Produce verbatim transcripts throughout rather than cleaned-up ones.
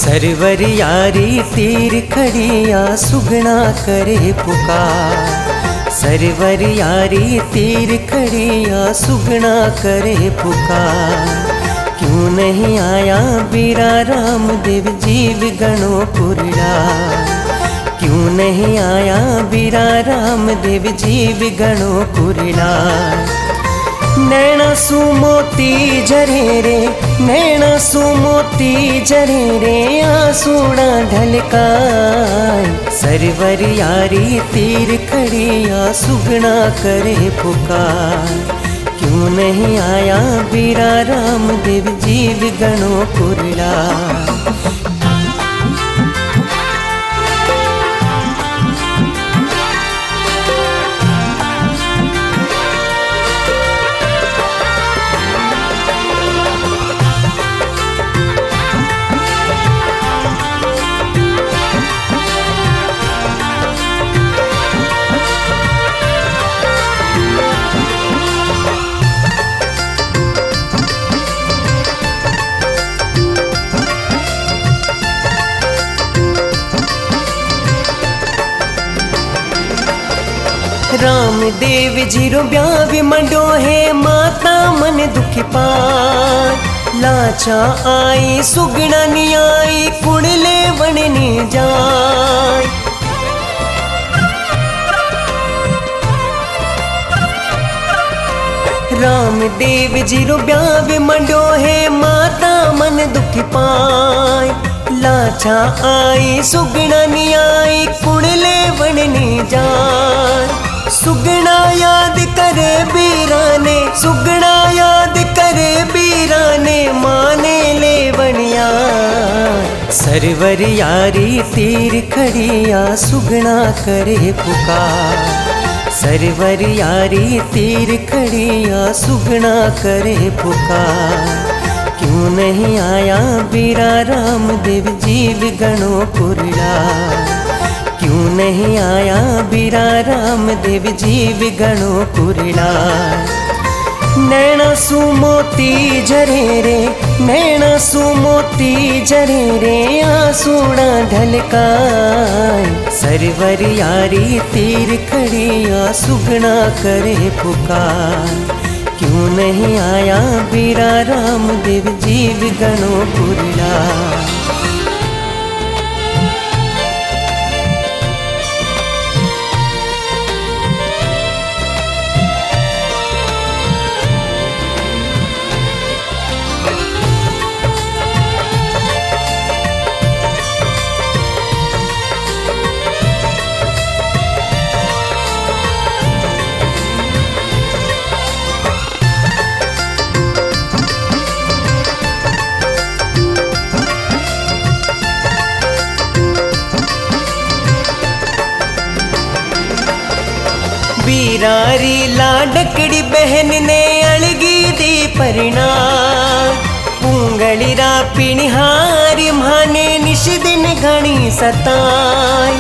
Server यारी तीर खड़िया सुगना करे पुकार। सरवर यारी तीर खड़िया सुगना करे पुकार। क्यों नहीं आया बीरा राम देव जीव गणों पुरला। क्यों नहीं आया बीरा राम देव जीव गणों पुरला। नैना सु मोती झरे रे, नैना सु मोती झरे रे, आंसूड़ा ढलकाय। सरवर यारी तीर खड़िया सुगना करे पुकार। क्यों नहीं आया बीरा राम देव जीव गणों पुरला। राम देव जीरो ब्याव मंडो है माता मन दुख पार। लाचा आई सुगना नी आई कुड़ले बनने जाय। राम देव जीरो ब्याव मंडो है माता मन दुख पाय। लाचा आई सुगना नी आई कुड़ले बनने जाय। सुगना याद करे बीरा ने, सुगना याद करे बीरा ने, माने ले बनिया। सरवर यारी तीर खड़िया सुगना करे पुकार। सरवर यारी तीर खड़िया सुगना करे पुकार। क्यों नहीं आया बीरा राम देव जीव गणों पुरला। क्यों नहीं आया बीरा राम देव जीव गणों पुरला। नैना सु मोती झरे रे, नैना सु मोती झरे रे, आंसूड़ा ढलकाय। सरवर यारी तीर खड़िया सुगना करे पुकार। क्यों नहीं आया बीरा राम देव जीव गणों पुरला। बीरारी लाडकड़ी बहन ने अलगी दी परिणाम। पुंगलिरा पिणिहारी माने निश दिन घणी सताय।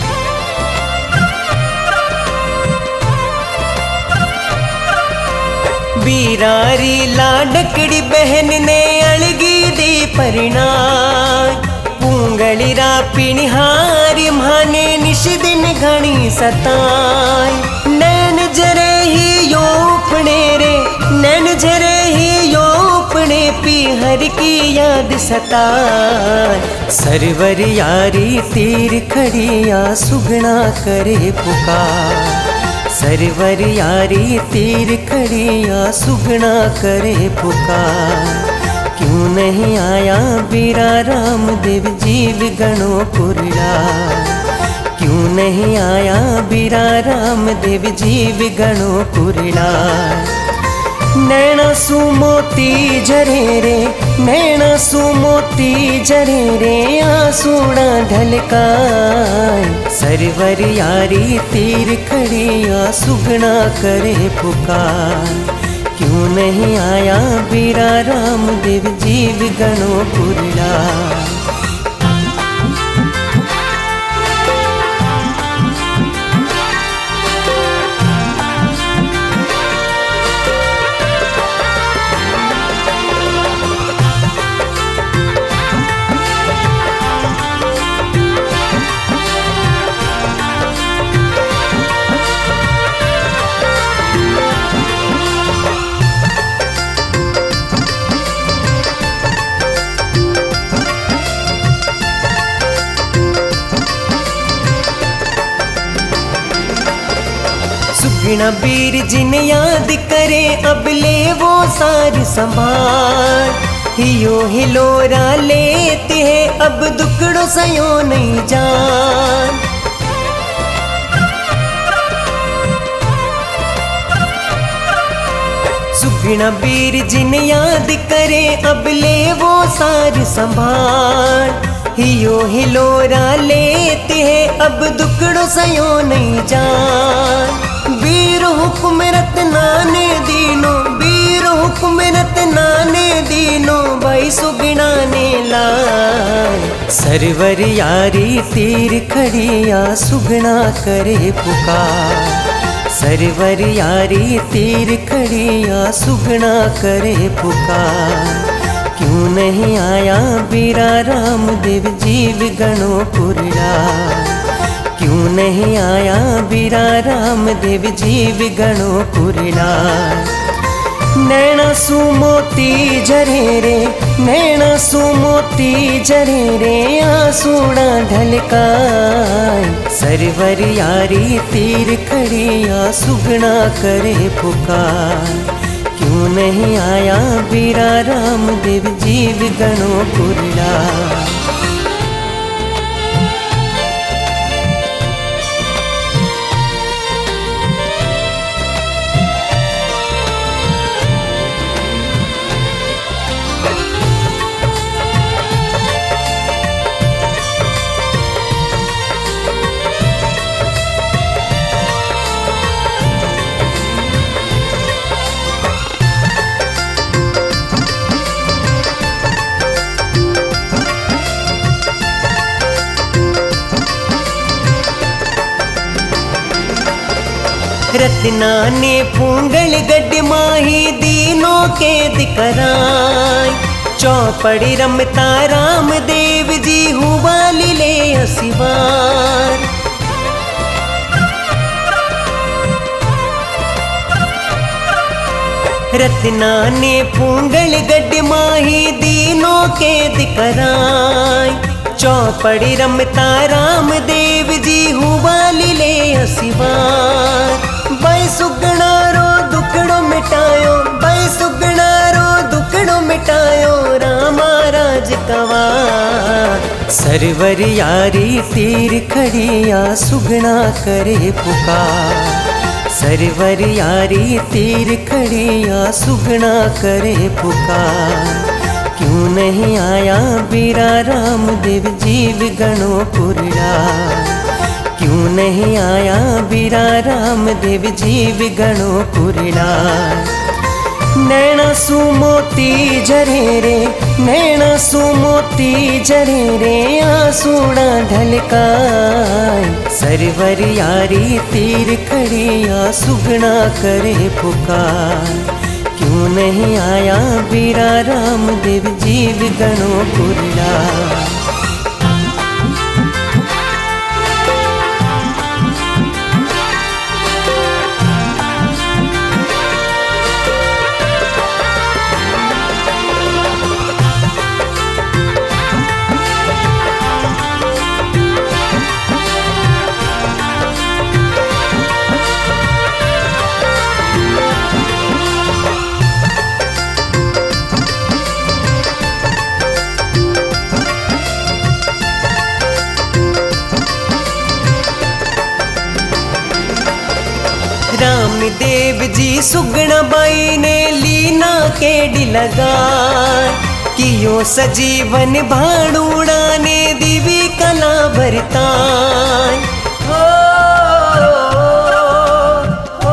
बीरारी लाडकड़ी बहन ने अलगी दी परिणाम। पुंगलिरा पिणिहारी माने निश दिन घणी सताय। नैन झरे ही यो अपने रे, नैन झरे ही यो अपने पीहर की याद सताय। सरवर यारी तीर खड़िया सुगना करे पुकार। सरवर यारी तीर खड़िया सुगना करे पुकार। क्यों नहीं आया बीरा राम देव जीव गणों पुरला। क्यों नहीं आया बीरा राम देव जीव गणों पुरला। नैना सु मोती झरे रे, नैना सु मोती झरे रे, आंसूड़ा ढलकाय। सरवर यारी तीर खड़िया सुगना करे पुकार। क्यों नहीं आया बीरा राम देव जीव गणों पुरला। सुगना बीर जिन याद करे अब ले वो सार संभाल। हियो हिलोरा लेते हैं अब दुखड़ो सयो नहीं जान। सुगना बीर जिन याद करे अब ले वो सार संभाल। हियो हिलोरा लेते हैं अब दुखड़ो सयो नहीं जान। वीर हुक्म रत्नाने दीनो वीर हुक्म रत्नाने दीनो भाई सुगना ने लाए। सरवर यारी तीर खड़िया सुगना करे पुकार। सरवर यारी तीर खड़िया सुगना करे पुकार। क्यों नहीं आया बीरा रामदेव जीव गणों पुरला। क्यों नहीं आया बीरा रामदेव जीव गणों पुरला। नैना सु मोती झरे रे नैना सु मोती झरे रे आंसूड़ा ढलकाए। सरवर यारी तीर खड़िया सुगना करे पुकार। क्यों नहीं आया बीरा रामदेव जीव गणों पुरला। रत्ना ने पूंगल गड्ड माही दीनों के दिकराय। चौपड़ी रमता रामदेव जी हुआ लीले असिवार। रत्ना ने पूंगल गड्ड माही दीनों के दिकराय। चौपड़ी रमता रामदेव जी हुआ लीले असिवार। बाई सुगना रो दुखड़ो मिटायो बाई सुगना रो दुखड़ो मिटायो रामा राज कवार। सरवर यारी तीर खड़िया सुगना करे पुकार। सरवर यारी तीर खड़िया सुगना करे पुकार। क्यों नहीं आया बीरा रामदेव जीव गणों पुरला। क्यों नहीं आया बीरा रामदेव जीव गणों पुरला। नैना सु मोती झरे रे नैना सु मोती झरे रे आंसूड़ा ढलकाए। सरवर यारी तीर खड़िया सुगना करे पुकार। क्यों नहीं आया बीरा रामदेव जीव गणों पुरला। रामदेव जी सुगना बाई ने लीना केडी लगाए। कियो सजीवन भाड़ूड़ा ने दिवी कला भरताय। हो, हो,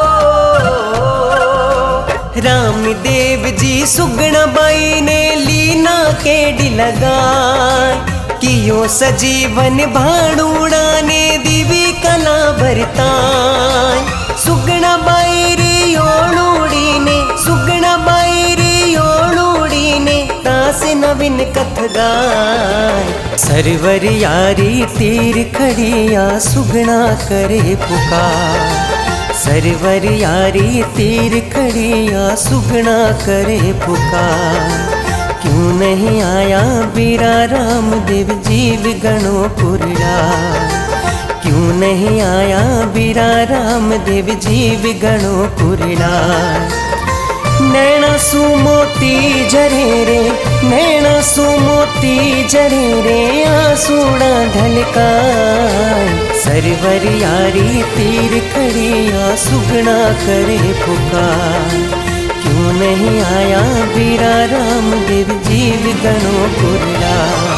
हो। रामदेव जी सुगना बाई ने लीना केडी लगाए। कियो सजीवन भाड़ूड़ा ने दिवी कला भरताय। सुगना बाई री ओलूड़ी ने सुगना बाई री ओलूड़ी ने तास नवीन कथ गाय। सरवर यारी तीर खड़िया सुगना करे पुकार। सरवर यारी तीर खड़िया सुगना करे पुकार। क्यों नहीं आया बीरा रामदेव जीव गणों पुरला। क्यों नहीं आया बीरा राम देव जीव गणो कुरड़ा। नैना सु मोती झरे रे, नैना सु मोती झरे रे, आंसूड़ा ढलकाय। सरवर यारी तीर खड़िया सुगना करे पुकार। क्यों नहीं आया बीरा राम देव जीव गणो कुरड़ा।